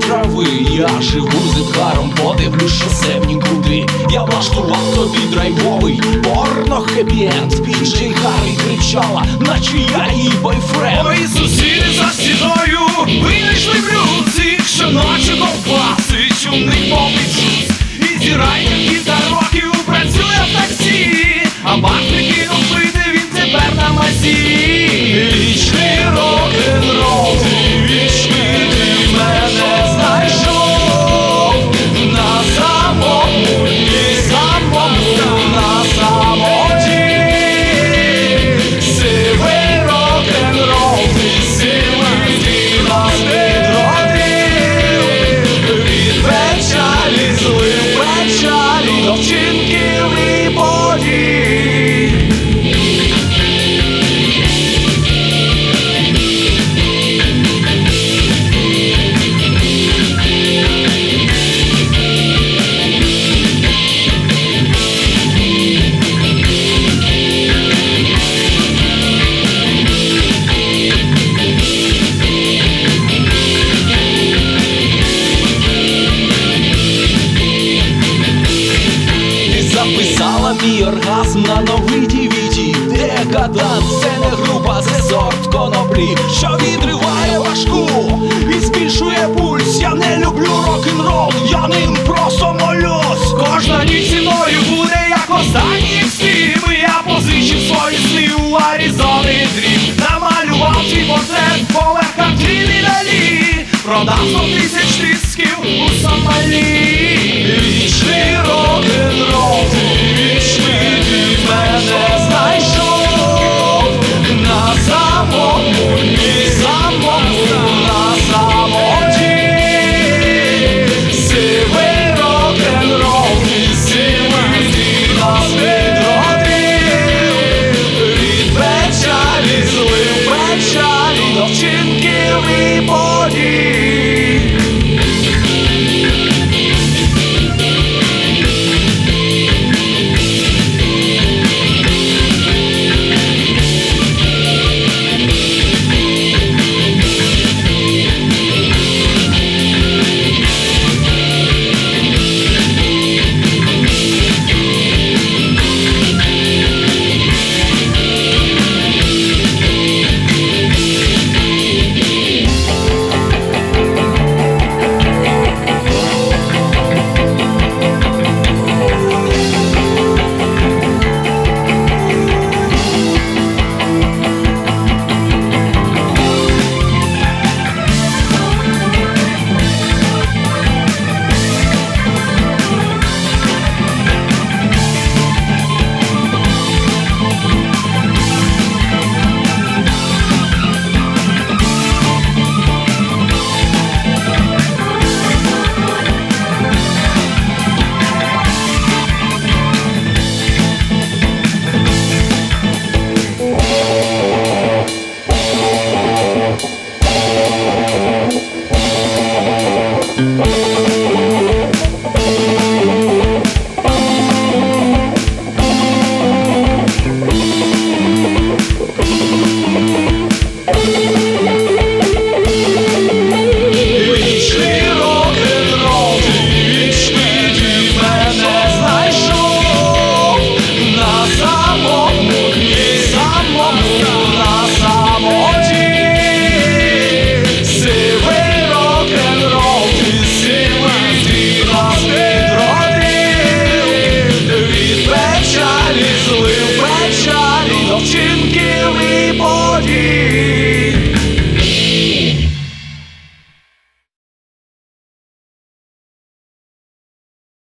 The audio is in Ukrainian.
трави. Я живу зетхаром, подивлюсь, що все в нікуди. Я влаштував тобі драйвовий порно хеппі-енд. Піджей Харі кричала, наче я її бойфренд. Мої сусіди за стіною винайшли блюдці, щоночі ковбаси, чумних повний джуз. І зірайка кілька років працює в таксі, а бак прикинув пити, він тепер на мазі. Вічний рок-н-рол, ти вічний, ти мене знайшов на самому дні, на самоті. Сивий рок-н-рол, ти силий, ти нас відродив. Від печалі злив печалі до вчинків і подій. Записала мій оргазм на новий DVD. Декаданс – це не група, це сорт коноплі, що відриває важку і збільшує пульс. Я не люблю рок-н-рол, я ним просто молюсь. Кожна ніч зі мною буде як останній екстрім. Я позичив свої сни у Аризони дрім. Намалював твій портрет поверх картини далі. Продав 100 тисяч дисків у Сомалі. Вічний рок-н-рол, ти вічний, ти мене знайшов на самому дні, на самоті. Сивий рок-н-рол, ти силий, ти нас відродив. Від печалі злив печалі до вчинків і подій. Bye.